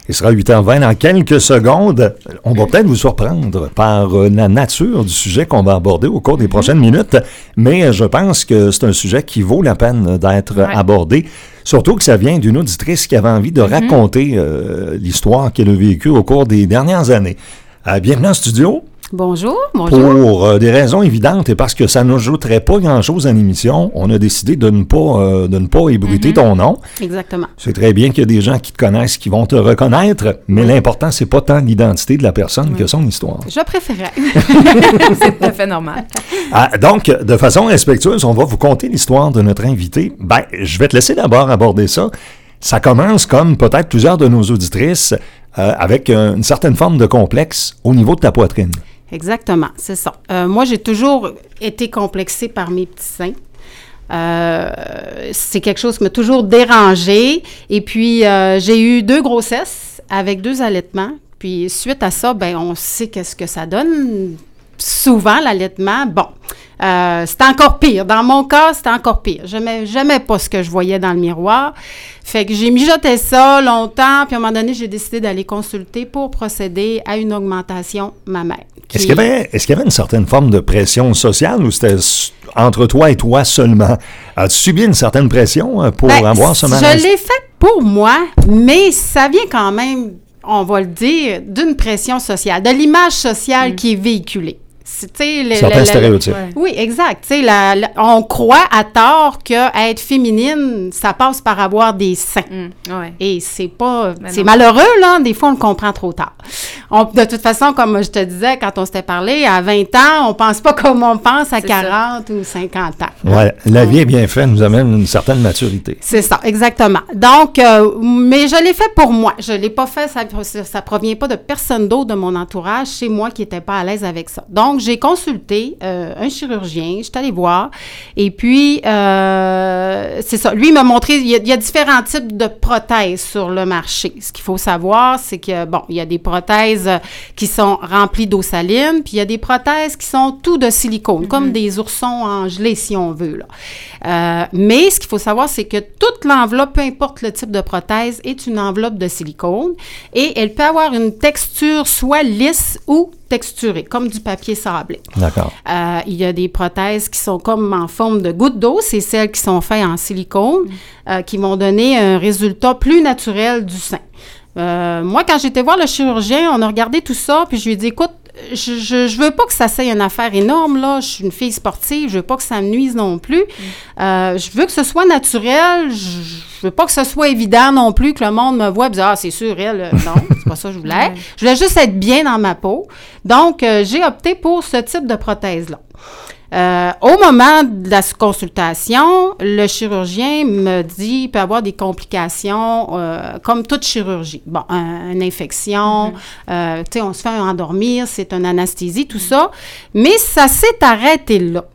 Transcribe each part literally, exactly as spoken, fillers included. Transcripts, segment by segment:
Il sera huit heures vingt dans quelques secondes. On va peut-être vous surprendre par euh, la nature du sujet qu'on va aborder au cours des prochaines minutes, mais euh, je pense que c'est un sujet qui vaut la peine d'être ouais. abordé, surtout que ça vient d'une auditrice qui avait envie de mm-hmm. raconter euh, l'histoire qu'elle a vécue au cours des dernières années. Euh, bienvenue en studio. Bonjour, bonjour. Pour euh, des raisons évidentes et parce que ça n'ajouterait pas grand-chose à l'émission, on a décidé de ne pas, euh, de ne pas ébruiter mm-hmm. ton nom. Exactement. C'est très bien qu'il y a des gens qui te connaissent, qui vont te reconnaître, mais oui. l'important, c'est pas tant l'identité de la personne oui. que son histoire. Je préférais. C'est tout à fait normal. Ah, donc, de façon respectueuse, on va vous conter l'histoire de notre invité. Ben, je vais te laisser d'abord aborder ça. Ça commence comme peut-être plusieurs de nos auditrices euh, avec euh, une certaine forme de complexe au niveau de ta poitrine. Exactement, c'est ça. Euh, moi, j'ai toujours été complexée par mes petits seins. Euh, c'est quelque chose qui m'a toujours dérangée. Et puis, euh, j'ai eu deux grossesses avec deux allaitements. Puis, suite à ça, ben, on sait qu'est-ce que ça donne. Souvent, l'allaitement, bon, euh, c'était encore pire. Dans mon cas, c'était encore pire. Je n'aimais, j'aimais pas ce que je voyais dans le miroir. Fait que j'ai mijoté ça longtemps, puis à un moment donné, j'ai décidé d'aller consulter pour procéder à une augmentation mammaire. Qui... Est-ce qu'il y avait, est-ce qu'il y avait une certaine forme de pression sociale ou c'était entre toi et toi seulement? As-tu subi une certaine pression pour ben, avoir ce malaise? Je l'ai fait pour moi, mais ça vient quand même, on va le dire, d'une pression sociale, de l'image sociale mmh. qui est véhiculée. Le, Certains le, stéréotypes. Le, oui, exact. La, la, on croit à tort qu'être féminine, ça passe par avoir des seins. Mm, ouais. Et c'est pas... Mais c'est non. malheureux, là. Des fois, on le comprend trop tard. On, de toute façon, comme je te disais, quand on s'était parlé, à vingt ans, on pense pas comme on pense à c'est quarante ça. Ou cinquante ans. Oui, la vie est bien faite, nous amène une certaine maturité. C'est ça, exactement. Donc, euh, mais je l'ai fait pour moi. Je l'ai pas fait, ça, ça provient pas de personne d'autre de mon entourage. C'est moi qui n'étais pas à l'aise avec ça. Donc, j'ai consulté euh, un chirurgien, je suis allée voir, et puis, euh, c'est ça, lui, il m'a montré, il y, a, il y a différents types de prothèses sur le marché. Ce qu'il faut savoir, c'est que, bon, il y a des prothèses qui sont remplies d'eau saline, puis il y a des prothèses qui sont tout de silicone, mm-hmm. comme des oursons en gelée, si on veut, là. Euh, mais ce qu'il faut savoir, c'est que toute l'enveloppe, peu importe le type de prothèse, est une enveloppe de silicone, et elle peut avoir une texture soit lisse ou texturée, comme du papier sablé. D'accord. Euh, il y a des prothèses qui sont comme en forme de gouttes d'eau, c'est celles qui sont faites en silicone, mm. euh, qui vont donner un résultat plus naturel du sein. Euh, moi, quand j'étais voir le chirurgien, on a regardé tout ça, puis je lui ai dit, écoute, je, je, je veux pas que ça soit une affaire énorme, là. Je suis une fille sportive, je veux pas que ça me nuise non plus. Mm. Euh, je veux que ce soit naturel, je, je veux pas que ce soit évident non plus, que le monde me voit et dise, ah, c'est sûr, elle, non, c'est pas ça que je voulais. Ouais. Je voulais juste être bien dans ma peau. Donc, euh, j'ai opté pour ce type de prothèse-là. Euh, au moment de la consultation, le chirurgien me dit qu'il peut avoir des complications euh, comme toute chirurgie. Bon, un, une infection, mm-hmm. euh, tu sais, on se fait endormir, c'est une anesthésie, tout mm-hmm. ça. Mais ça s'est arrêté là.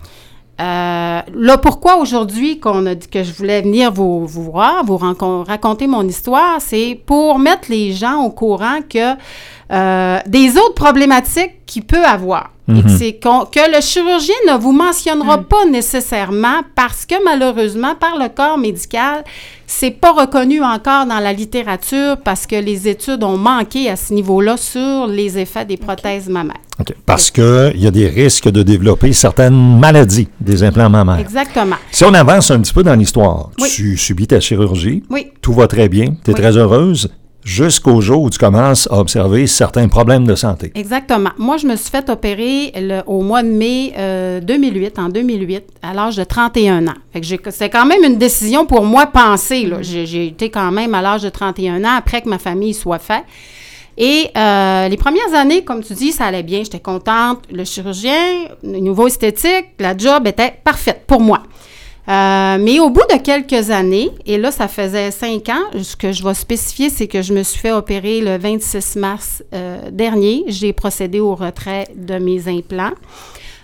Euh, là, pourquoi aujourd'hui qu'on a dit que je voulais venir vous, vous voir, vous rancon- raconter mon histoire, c'est pour mettre les gens au courant que euh, des autres problématiques qu'il peut avoir. Mm-hmm. Et que, c'est qu'on, que le chirurgien ne vous mentionnera mm. pas nécessairement parce que malheureusement, par le corps médical, c'est pas reconnu encore dans la littérature parce que les études ont manqué à ce niveau-là sur les effets des prothèses okay. mammaires. OK. Parce qu'il y a des risques de développer certaines maladies des implants mammaires. Exactement. Si on avance un petit peu dans l'histoire, oui. tu subis ta chirurgie, oui. tout va très bien, tu es oui. très heureuse, jusqu'au jour où tu commences à observer certains problèmes de santé. Exactement. Moi, je me suis fait opérer le, au mois de mai euh, deux mille huit, en deux mille huit, à l'âge de trente et un ans. Fait que j'ai, c'est quand même une décision pour moi pensée, là. J'ai, j'ai été quand même à l'âge de trente et un ans après que ma famille soit faite. Et euh, les premières années, comme tu dis, ça allait bien. J'étais contente. Le chirurgien, le niveau esthétique, la job était parfaite pour moi. Euh, mais au bout de quelques années, et là, ça faisait cinq ans, ce que je vais spécifier, c'est que je me suis fait opérer le vingt-six mars euh, dernier. J'ai procédé au retrait de mes implants.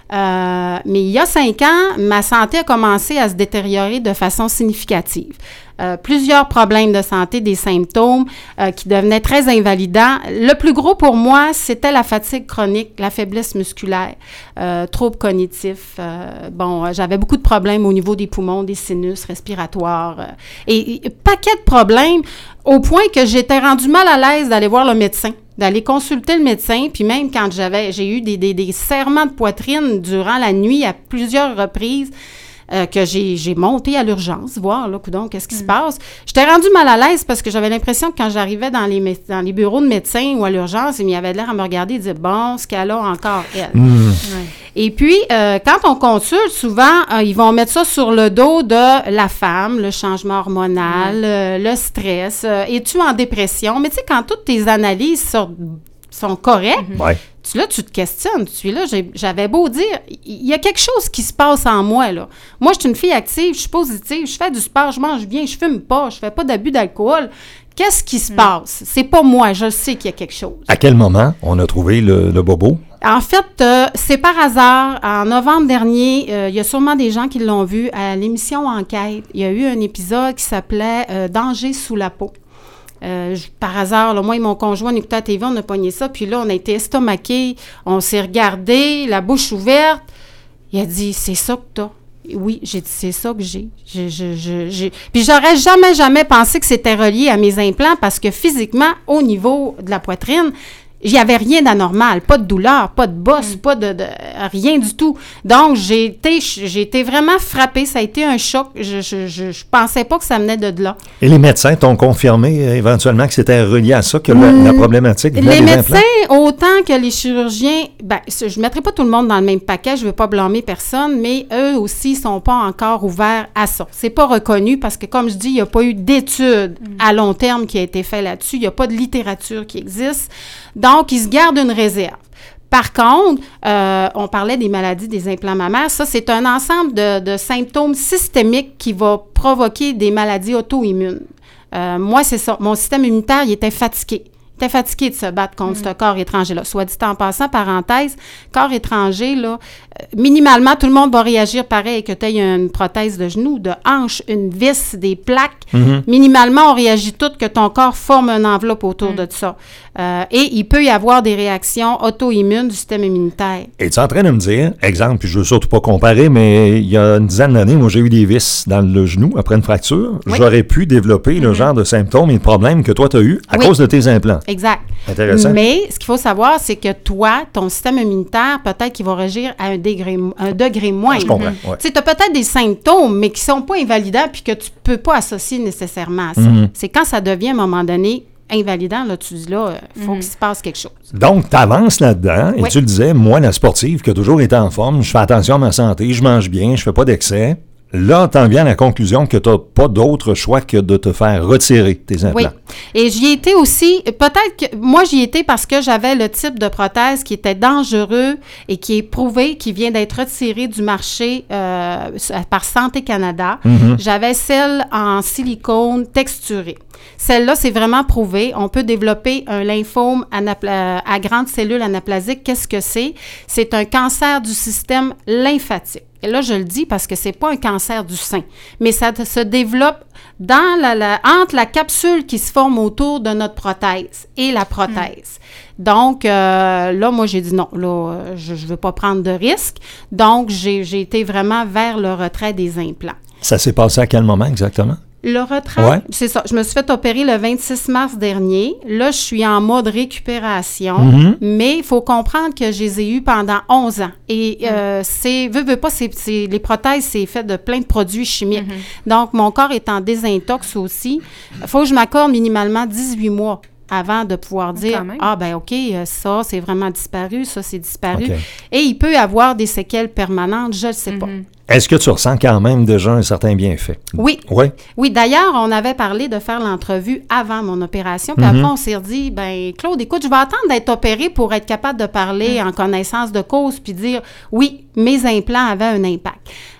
Euh, mais il y a cinq ans, ma santé a commencé à se détériorer de façon significative. Euh, plusieurs problèmes de santé, des symptômes euh, qui devenaient très invalidants. Le plus gros pour moi, c'était la fatigue chronique, la faiblesse musculaire, euh, troubles cognitifs. Euh, bon, euh, j'avais beaucoup de problèmes au niveau des poumons, des sinus respiratoires euh, et, et paquet de problèmes au point que j'étais rendue mal à l'aise d'aller voir le médecin, d'aller consulter le médecin, puis même quand j'avais, j'ai eu des, des, des serrements de poitrine durant la nuit à plusieurs reprises, Euh, que j'ai, j'ai monté à l'urgence, voir, là, coudonc, qu'est-ce qui mm. se passe. J'étais rendue mal à l'aise parce que j'avais l'impression que quand j'arrivais dans les, mé- dans les bureaux de médecins ou à l'urgence, il avait l'air à me regarder et dire « Bon, ce qu'elle a encore, elle. Mm. » Ouais. Et puis, euh, quand on consulte, souvent, euh, ils vont mettre ça sur le dos de la femme, le changement hormonal, mm. euh, le stress. Euh, es-tu en dépression? Mais tu sais, quand toutes tes analyses sortent, sont correctes, mm-hmm. ouais. Tu, là, tu te questionnes. Tu es là, j'ai, j'avais beau dire, il y a quelque chose qui se passe en moi, là. Moi, je suis une fille active, je suis positive, je fais du sport, je mange bien, je fume pas, je fais pas d'abus d'alcool. Qu'est-ce qui se mm. passe? C'est pas moi, je sais qu'il y a quelque chose. À quel moment on a trouvé le, le bobo? En fait, euh, c'est par hasard. En novembre dernier, euh, il y a sûrement des gens qui l'ont vu à l'émission Enquête. Il y a eu un épisode qui s'appelait euh, « Danger sous la peau ». Euh, je, par hasard, là, moi et mon conjoint, on écoutait à la T V, on a pogné ça, puis là, on a été estomaqués, on s'est regardé, la bouche ouverte. Il a dit, c'est ça que t'as. Oui, j'ai dit, c'est ça que j'ai. Je, je, je, j'ai. Puis j'aurais jamais, jamais pensé que c'était relié à mes implants parce que physiquement, au niveau de la poitrine, il n'y avait rien d'anormal, pas de douleur, pas de bosse, mm. pas de, de rien du tout. Donc, j'ai été, j'ai été vraiment frappée. Ça a été un choc. Je je, je, je pensais pas que ça venait de là. Et les médecins t'ont confirmé euh, éventuellement que c'était relié à ça, que la, mm. la problématique venait Les des médecins, implants? autant que les chirurgiens, ben, je ne mettrai pas tout le monde dans le même paquet, je ne veux pas blâmer personne, mais eux aussi ne sont pas encore ouverts à ça. C'est pas reconnu parce que, comme je dis, il n'y a pas eu d'études mm. à long terme qui a été fait là-dessus. Il n'y a pas de littérature qui existe. Donc, ils se gardent une réserve. Par contre, euh, on parlait des maladies des implants mammaires. Ça, c'est un ensemble de, de symptômes systémiques qui va provoquer des maladies auto-immunes. Euh, moi, c'est ça. Mon système immunitaire, il était fatigué. Il était fatigué de se battre contre mmh. ce corps étranger-là. Soit dit en passant, parenthèse, corps étranger, là, euh, minimalement, tout le monde va réagir pareil, que tu aies une prothèse de genou, de hanche, une vis, des plaques. Mmh. Minimalement, on réagit tout que ton corps forme une enveloppe autour mmh. de ça. Euh, et il peut y avoir des réactions auto-immunes du système immunitaire. Es-tu en train de me dire, exemple, puis je veux surtout pas comparer, mais il y a une dizaine d'années, moi, j'ai eu des vis dans le genou après une fracture. Oui. J'aurais pu développer mmh. le genre de symptômes et de problèmes que toi, tu as eu à oui. cause de tes implants. Exact. Intéressant. Mais ce qu'il faut savoir, c'est que toi, ton système immunitaire, peut-être qu'il va réagir à un degré, un degré moindre. Je comprends. Ouais. Tu sais, tu as peut-être des symptômes, mais qui ne sont pas invalidants puis que tu ne peux pas associer nécessairement à ça. Mm-hmm. C'est quand ça devient, à un moment donné, invalidant, là, tu dis là, il faut mm-hmm. qu'il se passe quelque chose. Donc, tu avances là-dedans et oui. tu le disais, moi, la sportive qui a toujours été en forme, je fais attention à ma santé, je mange bien, je fais pas d'excès. Là, t'en viens à la conclusion que tu n'as pas d'autre choix que de te faire retirer tes implants. Oui. Et j'y ai été aussi, peut-être que moi, j'y étais parce que j'avais le type de prothèse qui était dangereux et qui est prouvé, qui vient d'être retiré du marché euh, par Santé Canada. Mm-hmm. J'avais celle en silicone texturé. Celle-là, c'est vraiment prouvé. On peut développer un lymphome anapla- à grandes cellules anaplasiques. Qu'est-ce que c'est? C'est un cancer du système lymphatique. Et là, je le dis parce que c'est pas un cancer du sein, mais ça se développe dans la, la, entre la capsule qui se forme autour de notre prothèse et la prothèse. Mmh. Donc, euh, là, moi, j'ai dit non, là, je ne veux pas prendre de risque. Donc, j'ai, j'ai été vraiment vers le retrait des implants. Ça s'est passé à quel moment exactement? Le retrait, ouais. c'est ça. Je me suis fait opérer le vingt-six mars dernier. Là, je suis en mode récupération, mm-hmm. mais il faut comprendre que je les ai eus pendant onze ans. Et mm-hmm. euh, c'est, veux, veux pas, c'est, c'est, les prothèses, c'est fait de plein de produits chimiques. Mm-hmm. Donc, mon corps est en désintox aussi. Il faut que je m'accorde minimalement dix-huit mois avant de pouvoir dire « Ah, ben OK, ça, c'est vraiment disparu, ça, c'est disparu. Okay. » Et il peut y avoir des séquelles permanentes, je ne sais mm-hmm. pas. Est-ce que tu ressens quand même déjà un certain bienfait? Oui. Oui? Oui, d'ailleurs, on avait parlé de faire l'entrevue avant mon opération, puis mm-hmm. après, on s'est dit, ben Claude, écoute, je vais attendre d'être opérée pour être capable de parler mm-hmm. en connaissance de cause, puis dire, oui, mes implants avaient un impact.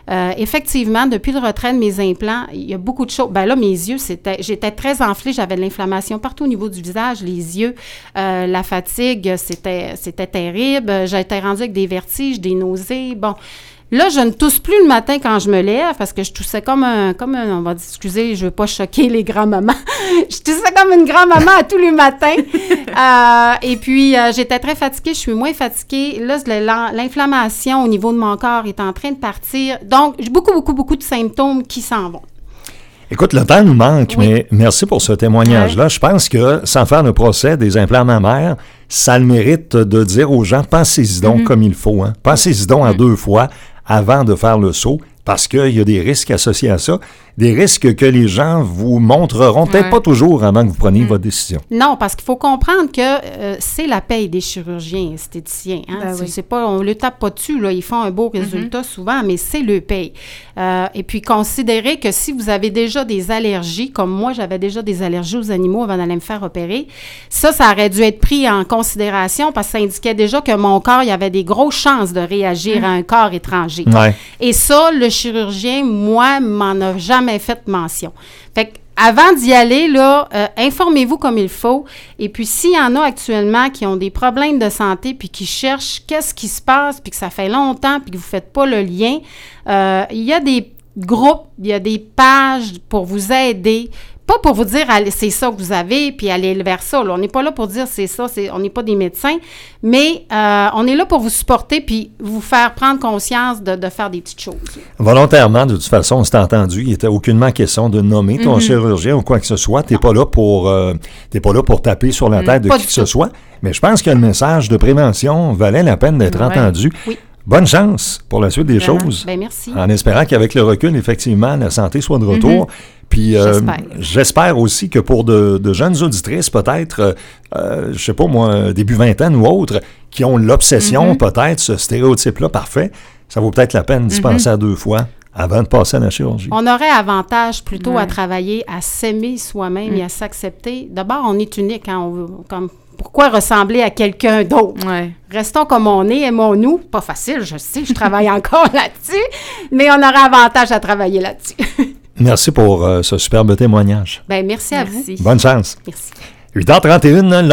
Euh, effectivement, depuis le retrait de mes implants, il y a beaucoup de choses. Ben là, mes yeux, c'était, j'étais très enflée, j'avais de l'inflammation partout au niveau du visage, les yeux, euh, la fatigue, c'était, c'était terrible. J'étais rendue avec des vertiges, des nausées. Bon, là, je ne tousse plus le matin quand je me lève parce que je toussais comme un, comme un, on va dire, excusez, je ne veux pas choquer les grands-mamans. Je toussais comme une grand-maman à tous les matins. Euh, et puis, euh, j'étais très fatiguée, je suis moins fatiguée. Là, l'inflammation au niveau de mon corps est en train de partir. Donc, j'ai beaucoup, beaucoup, beaucoup de symptômes qui s'en vont. Écoute, le temps nous manque, Oui. mais merci pour ce témoignage-là. Ouais. Je pense que, sans faire le procès des implants mammaires, ça a le mérite de dire aux gens, pensez-y donc mm-hmm. comme il faut. Hein? Pensez-y donc mm-hmm. à deux fois avant de faire le saut, parce qu'il y a des risques associés à ça, des risques que les gens vous montreront, peut-être ouais. pas toujours avant que vous preniez mmh. votre décision. Non, parce qu'il faut comprendre que euh, c'est la paye des chirurgiens esthéticiens. Hein? Ben c'est, oui. c'est pas, on ne le tape pas dessus, là, ils font un beau résultat mmh. souvent, mais c'est le paye. Euh, et puis, considérez que si vous avez déjà des allergies, comme moi, j'avais déjà des allergies aux animaux avant d'aller me faire opérer, ça, ça aurait dû être pris en considération parce que ça indiquait déjà que mon corps, il y avait des grosses chances de réagir mmh. à un corps étranger. Ouais. Et ça, le chirurgien, moi, m'en a jamais fait mention. Fait que avant d'y aller, là, euh, informez-vous comme il faut. Et puis, s'il y en a actuellement qui ont des problèmes de santé puis qui cherchent qu'est-ce qui se passe puis que ça fait longtemps puis que vous ne faites pas le lien, euh, il y a des groupes, il y a des pages pour vous aider. Pas pour vous dire, allez, c'est ça que vous avez, puis allez vers ça. Là. On n'est pas là pour dire c'est ça, c'est, on n'est pas des médecins, mais euh, on est là pour vous supporter puis vous faire prendre conscience de, de faire des petites choses. Volontairement, de toute façon, on s'est entendu, il n'était aucunement question de nommer ton mm-hmm. chirurgien ou quoi que ce soit. Tu n'es pas là pour euh, t'es pas là pour taper sur la tête mm, de qui que ce soit, mais je pense que le message de prévention valait la peine d'être ouais. entendu. Oui. Bonne chance pour la suite des Vraiment. choses. Bien, merci. En espérant qu'avec le recul, effectivement, la santé soit de retour. Mm-hmm. Puis euh, j'espère. j'espère aussi que pour de, de jeunes auditrices, peut-être, euh, je sais pas moi, début vingtaine ou autres, qui ont l'obsession, mm-hmm. peut-être, ce stéréotype-là parfait, ça vaut peut-être la peine d'y mm-hmm. penser à deux fois avant de passer à la chirurgie. On aurait avantage plutôt ouais. à travailler, à s'aimer soi-même mm. et à s'accepter. D'abord, on est unique, hein, on veut, comme... Pourquoi ressembler à quelqu'un d'autre? Ouais. Restons comme on est, aimons-nous. Pas facile, je sais, je travaille encore là-dessus, mais on aura avantage à travailler là-dessus. Merci pour euh, ce superbe témoignage. Bien, merci, merci à vous. Bonne chance. Merci. huit heures trente et une